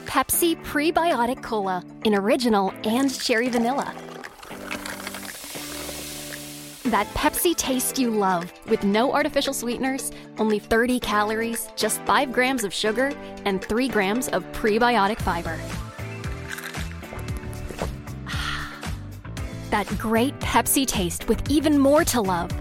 Pepsi Prebiotic Cola in original and cherry vanilla. That Pepsi taste you love, with no artificial sweeteners, only 30 calories, just 5 grams of sugar, and 3 grams of prebiotic fiber. That great Pepsi taste with even more to love.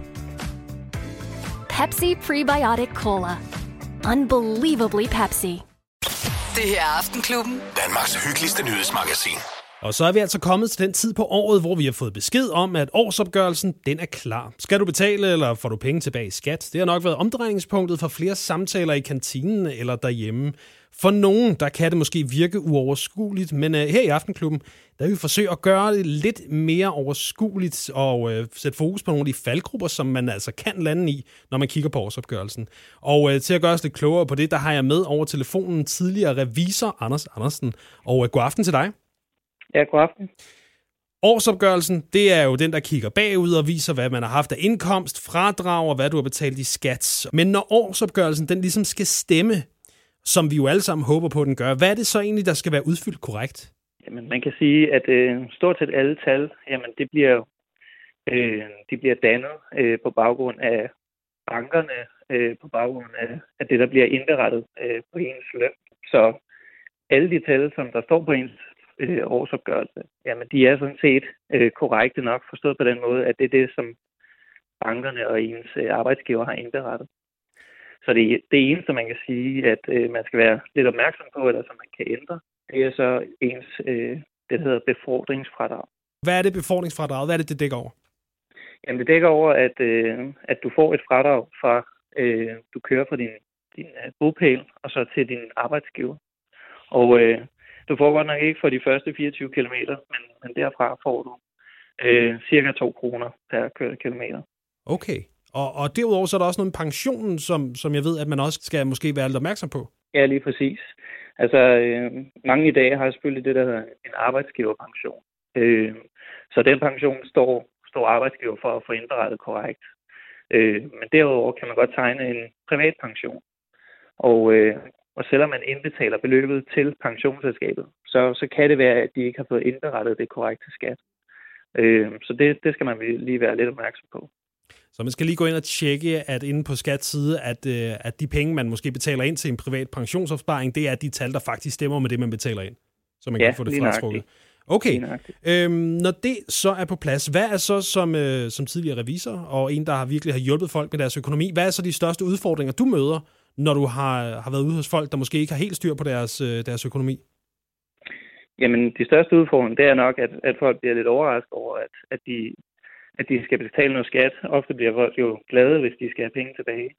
Pepsi Prebiotic Cola. Unbelievably Pepsi. Det her er Aftenklubben. Danmarks hyggeligste nyhedsmagasin. Og så er vi altså kommet til den tid på året, hvor vi har fået besked om, at årsopgørelsen den er klar. Skal du betale, eller får du penge tilbage i skat? Det har nok været omdrejningspunktet for flere samtaler i kantinen eller derhjemme. For nogen, der kan det måske virke uoverskueligt, men her i Aftenklubben, der vil vi forsøge at gøre det lidt mere overskueligt og sætte fokus på nogle af de faldgrupper, som man altså kan lande i, når man kigger på årsopgørelsen. Og til at gøre os lidt klogere på det, der har jeg med over telefonen tidligere revisor Anders Andersen. Og god aften til dig. Ja, god aften. Årsopgørelsen, det er jo den, der kigger bagud og viser, hvad man har haft af indkomst, fradrag og hvad du har betalt i skat. Men når årsopgørelsen den ligesom skal stemme, som vi jo alle sammen håber på, den gør, hvad er det så egentlig, der skal være udfyldt korrekt? Jamen, man kan sige, at stort set alle tal, jamen, det bliver jo, de bliver dannet på baggrund af bankerne, på baggrund af det, der bliver indberettet på ens løn. Så alle de tal, som der står på ens årsopgørelse, jamen de er sådan set korrekte nok, forstået på den måde, at det er det, som bankerne og ens arbejdsgiver har indberettet. Så det eneste, man kan sige, at man skal være lidt opmærksom på, eller som man kan ændre, det er så ens, det der hedder befordringsfradrag. Hvad er det befordringsfradrag? Hvad er det dækker over? Jamen det dækker over, at du får et fradrag fra, du kører fra din bopæl og så til din arbejdsgiver. Og du får godt nok ikke for de første 24 kilometer, men derfra får du cirka 2 kroner per kørte kilometer. Okay. Og derudover så er der også noget med pensionen, som jeg ved, at man også skal måske være lidt opmærksom på. Ja, lige præcis. Altså, mange i dag har selvfølgelig det, der hedder en arbejdsgiverpension. Så den pension står arbejdsgiver for at få indberettet korrekt. Men derudover kan man godt tegne en privat pension. Og selvom man indbetaler beløbet til pensionsselskabet, så kan det være, at de ikke har fået indberettet det korrekte skat. Så det skal man lige være lidt opmærksom på. Så man skal lige gå ind og tjekke, at inde på Skats side, at de penge, man måske betaler ind til en privat pensionsopsparing, det er de tal, der faktisk stemmer med det, man betaler ind. Så man kan få det fratrukket. Okay, når det så er på plads, hvad er så som tidligere revisor og en, der virkelig har hjulpet folk med deres økonomi, hvad er så de største udfordringer, du møder, når du har været ude hos folk, der måske ikke har helt styr på deres økonomi? Jamen, de største udfordringer, det er nok, at folk bliver lidt overrasket over, at de skal betale noget skat. Ofte bliver folk jo glade, hvis de skal have penge tilbage.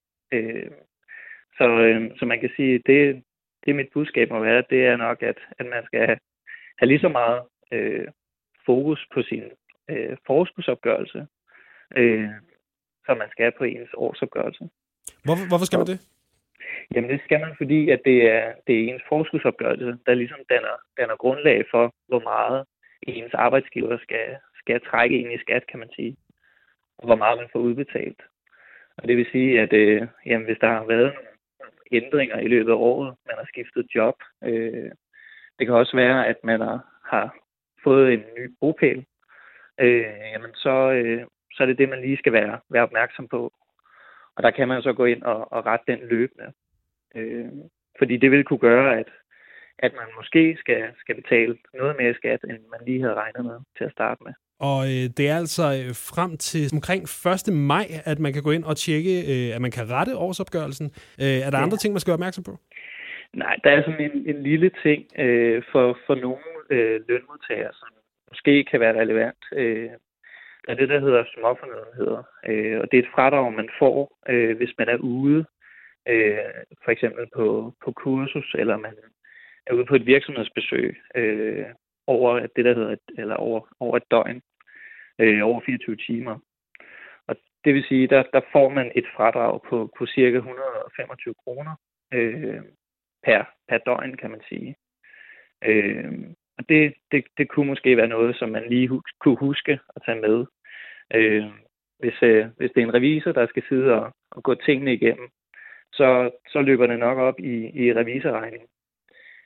Så man kan sige, det mit budskab må være, det er nok, at man skal have lige så meget fokus på sin forskudsopgørelse, som man skal på ens årsopgørelse. Hvorfor skal man det? Jamen det skal man, fordi at det er ens forskudsopgørelse, der ligesom danner grundlag for, hvor meget ens arbejdsgiver skal trække ind i skat, kan man sige, og hvor meget man får udbetalt. Og det vil sige, at jamen, hvis der har været nogle ændringer i løbet af året, man har skiftet job, det kan også være, at man har fået en ny bopæl, jamen så er det det, man lige skal være opmærksom på. Og der kan man så gå ind og rette den løbende. Fordi det vil kunne gøre, at man måske skal betale noget mere skat, end man lige havde regnet med til at starte med. Og det er altså frem til omkring 1. maj, at man kan gå ind og tjekke, at man kan rette årsopgørelsen. Er der andre ting, man skal være opmærksom på? Nej, der er sådan en lille ting for nogle lønmodtagere, som måske kan være relevant. Der er det, der hedder småfornødenheder. Og det er et fradrag, man får, hvis man er ude, for eksempel på kursus, eller man er ude på et virksomhedsbesøg over det, der hedder, eller over et døgn, over 24 timer. Og det vil sige, der får man et fradrag på cirka 125 kroner per døgn, kan man sige. Og det kunne måske være noget, som man lige kunne huske at tage med. Hvis det er en revisor, der skal sidde og gå tingene igennem, så løber det nok op i revisorregningen.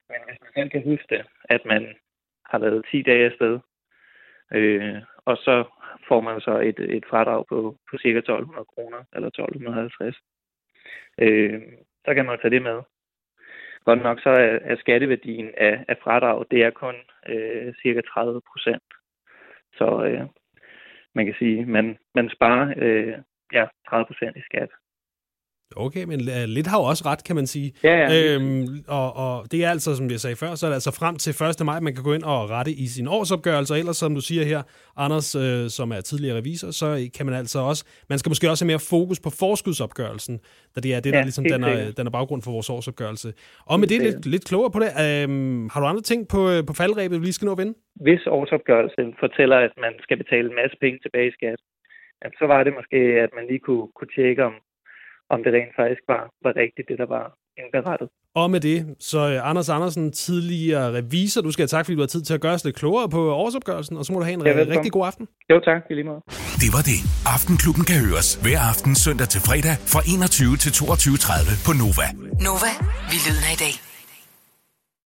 Men hvis man selv kan huske det, at man har været 10 dage afsted, og så får man så et fradrag på cirka 1.200 kroner, eller 1.250. Så kan man tage det med. Godt nok så er skatteværdien af fradrag, det er kun cirka 30%. Så man kan sige, man sparer 30% i skat. Okay, men lidt har jo også ret, kan man sige. Ja. Og det er altså, som jeg sagde før, så er det altså frem til 1. maj, man kan gå ind og rette i sin årsopgørelse. Og ellers, som du siger her, Anders, som er tidligere revisor, så kan man altså også, man skal måske også have mere fokus på forskudsopgørelsen, da det er det, der ligesom den er baggrund for vores årsopgørelse. Og med det lidt klogere på det, har du andre ting på faldrebet, vi lige skal nå at vinde? Hvis årsopgørelsen fortæller, at man skal betale en masse penge tilbage i skat, så var det måske, at man lige kunne tjekke, om det rent faktisk var rigtigt, det der var indberettet. Og med det, så Anders Andersen, tidligere revisor, du skal have tak, fordi du har tid til at gøre os lidt klogere på årsopgørelsen, og så må du have en rigtig god aften. Jo tak, i lige måde. Det var det. Aftenklubben kan høres hver aften søndag til fredag fra 21 til 22.30 på Nova. Nova, vi lyder i dag.